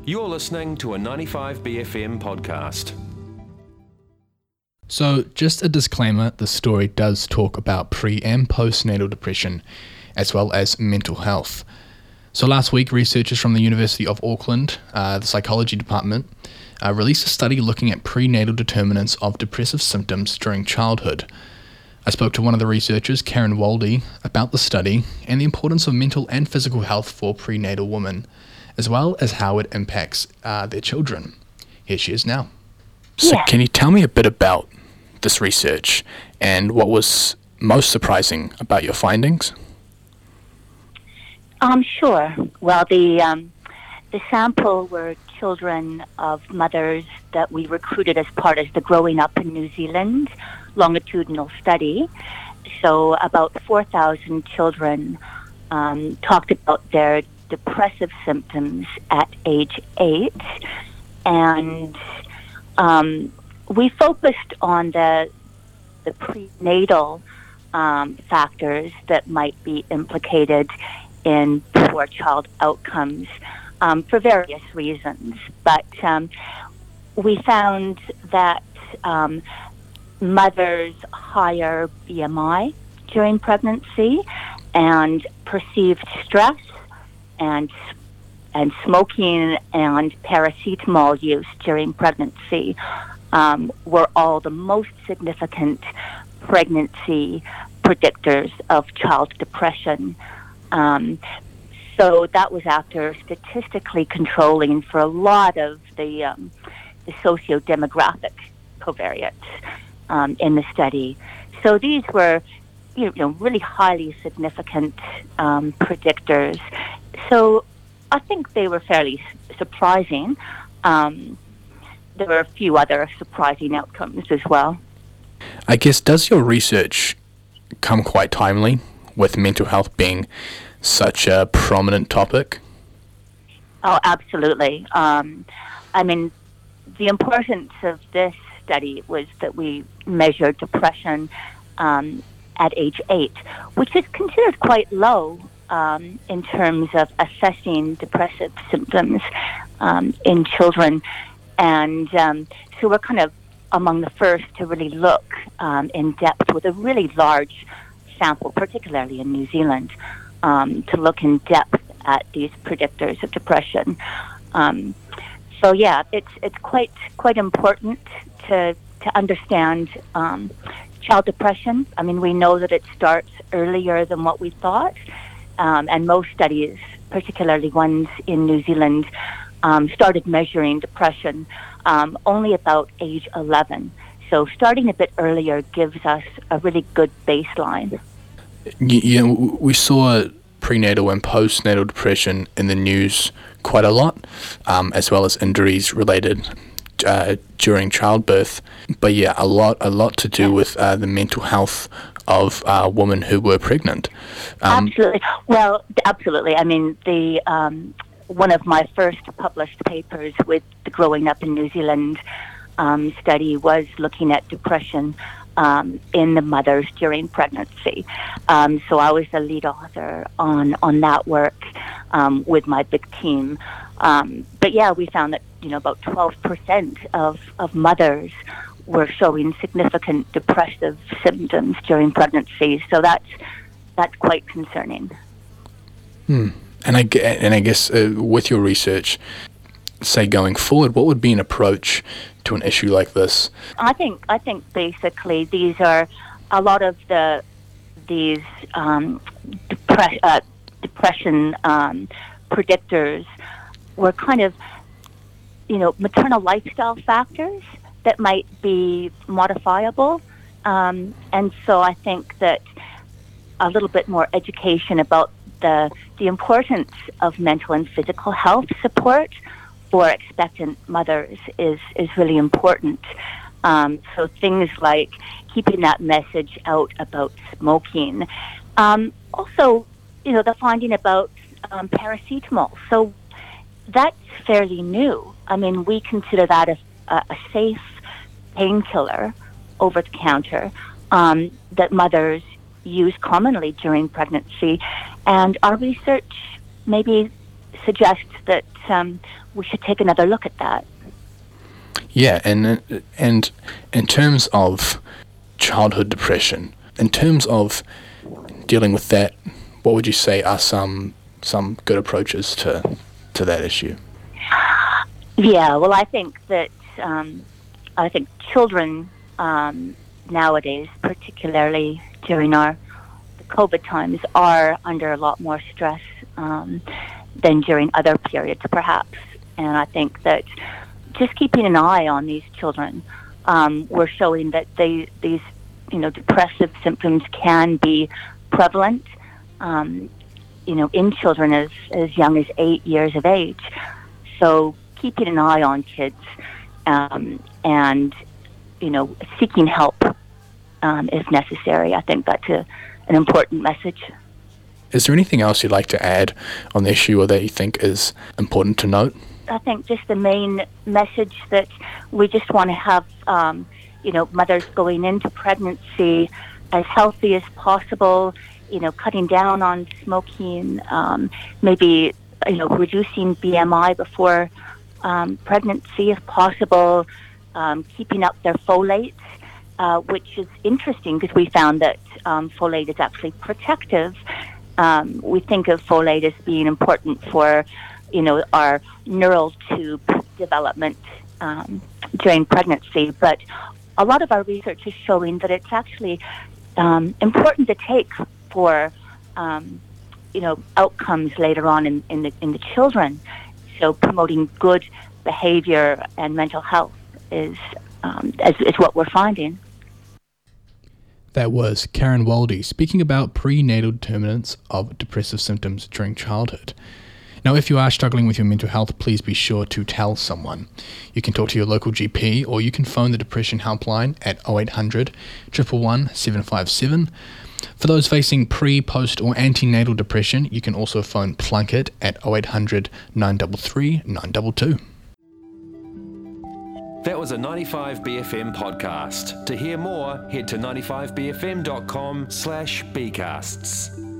You're listening to a 95BFM podcast. So, just a disclaimer, the story does talk about pre- and postnatal depression, as well as mental health. So last week, researchers from the University of Auckland, the psychology department, released a study looking at prenatal determinants of depressive symptoms during childhood. I spoke to one of the researchers, Karen Waldy, about the study and the importance of mental and physical health for prenatal women, as well as how it impacts their children. Here she is now. So can you tell me a bit about this research and what was most surprising about your findings? Sure. Well, the sample were children of mothers that we recruited as part of the Growing Up in New Zealand longitudinal study. So about 4,000 children talked about their depressive symptoms at age 8, and we focused on the prenatal factors that might be implicated in poor child outcomes for various reasons. But we found that mothers' higher BMI during pregnancy and perceived stress and smoking and paracetamol use during pregnancy were all the most significant pregnancy predictors of child depression. So that was after statistically controlling for a lot of the socio-demographic covariates in the study. So these were, really highly significant predictors. So I think they were fairly surprising. There were a few other surprising outcomes as well. I guess, does your research come quite timely, with mental health being such a prominent topic? Oh, absolutely. The importance of this study was that we measured depression at age 8, which is considered quite low in terms of assessing depressive symptoms in children. And so we're kind of among the first to really look in depth with a really large sample, particularly in New Zealand, to look in depth at these predictors of depression. So yeah, it's quite important to understand child depression. I mean, we know that it starts earlier than what we thought, and most studies, particularly ones in New Zealand, started measuring depression only about age 11. So starting a bit earlier gives us a really good baseline. Yeah, we saw prenatal and postnatal depression in the news quite a lot, as well as injuries related during childbirth. But yeah, a lot to do with the mental health of women who were pregnant. Absolutely. Well, absolutely. I mean, the one of my first published papers with the Growing Up in New Zealand study was looking at depression in the mothers during pregnancy. So I was the lead author on that work with my big team. But yeah, we found that about 12% of mothers were showing significant depressive symptoms during pregnancy. So that's quite concerning. And I guess with your research, say going forward, what would be an approach to an issue like this? I think basically these are a lot of these depression predictors were kind of maternal lifestyle factors that might be modifiable, and so I think that a little bit more education about the importance of mental and physical health support for expectant mothers is really important. So things like keeping that message out about smoking. Also, the finding about paracetamol. So that's fairly new. I mean, we consider that a safe painkiller over the counter that mothers use commonly during pregnancy. And our research maybe suggests that we should take another look at that. Yeah, and in terms of childhood depression, in terms of dealing with that, what would you say are some good approaches to that issue? Yeah, well, I think that children nowadays, particularly during the COVID times, are under a lot more stress than during other periods, perhaps. And I think that just keeping an eye on these children, we're showing that these depressive symptoms can be prevalent, in children as young as 8 years of age. So keeping an eye on kids and seeking help if necessary. I think that's an important message. Is there anything else you'd like to add on the issue or that you think is important to note? I think just the main message that we just want to have, mothers going into pregnancy as healthy as possible, cutting down on smoking, maybe, reducing BMI before pregnancy if possible, keeping up their folate, which is interesting because we found that folate is actually protective. We think of folate as being important for, our neural tube development during pregnancy, but a lot of our research is showing that it's actually important to take for, outcomes later on in the children. So promoting good behavior and mental health is what we're finding. That was Karen Waldy speaking about prenatal determinants of depressive symptoms during childhood. Now, if you are struggling with your mental health, please be sure to tell someone. You can talk to your local GP, or you can phone the Depression Helpline at 0800 111 757. For those facing pre, post or antenatal depression, you can also phone Plunkett at 0800 933 922. That was a 95BFM podcast. To hear more, head to 95bfm.com/bcasts.